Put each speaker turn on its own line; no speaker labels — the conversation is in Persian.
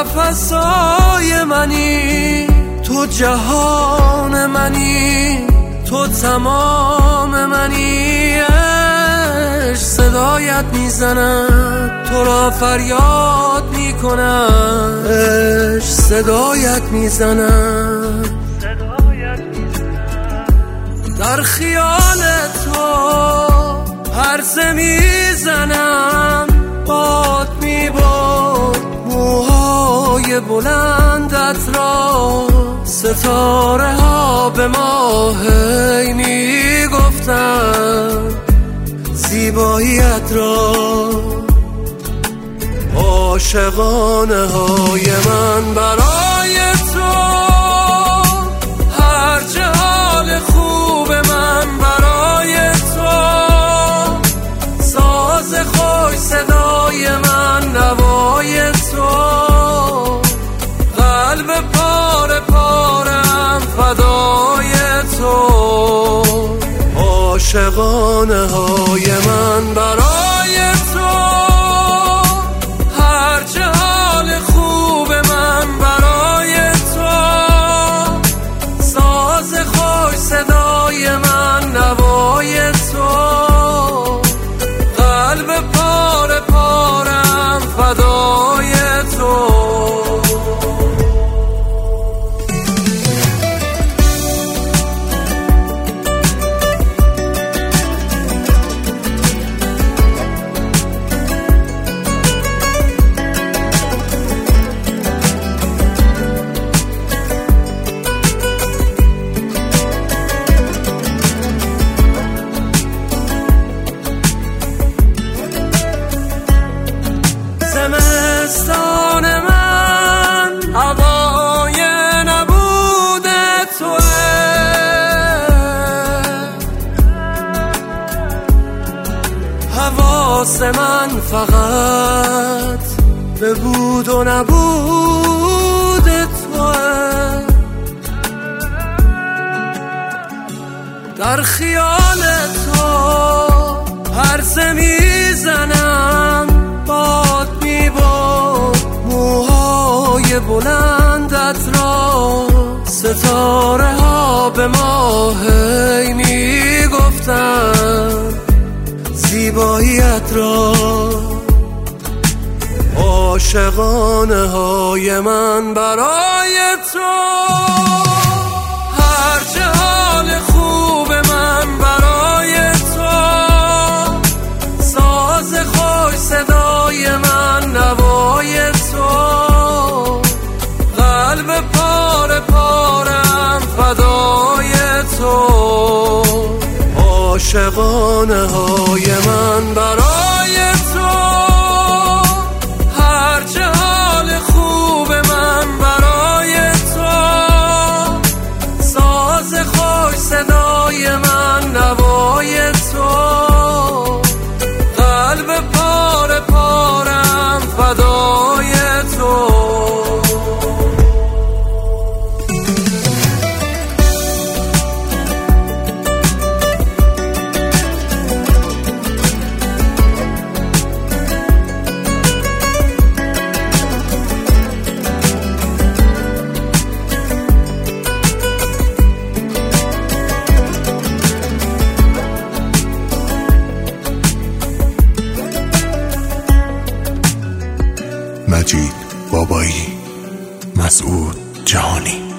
نفسای منی، تو جهان منی، تو تمام منی. عشق صدایت میزند، تو را فریاد میکنم. عشق صدایت میزند، در خیال تو عرضه میزنم. باد میبرد موهای بلندت را، ستاره ها به ما هی میگفتن زیباییت را. عاشقانه های من برای تو، هر حال خوب من برای تو. ساز خوش صدای من نوای تو، قلب پاره پارم فدای تو. عاشقانه های من برای تو، هر حال خوب من برای تو. ساز خوش صدای من نوای تو، قلب پاره پارم فدای تو. زمستان من هوای نبود توئه، حواس من فقط به بود و نبود توئه. در خیال تو عرضه میزنم، باد میبرد موهای بلندت را. ستاره ها به ما هی میگفتن زیباییت را. عاشقانه های من برای تو، هر حال خوب من برای تو. ساز خوش صدای من نوای تو، قلب پاره پارم فدای تو. عاشقانه های من برای تو، هر حال خوب من برای تو. ساز خوش صدای من نوای تو، قلب پاره پارم فدای تو.
مجید بابایی، مسعود جهانی.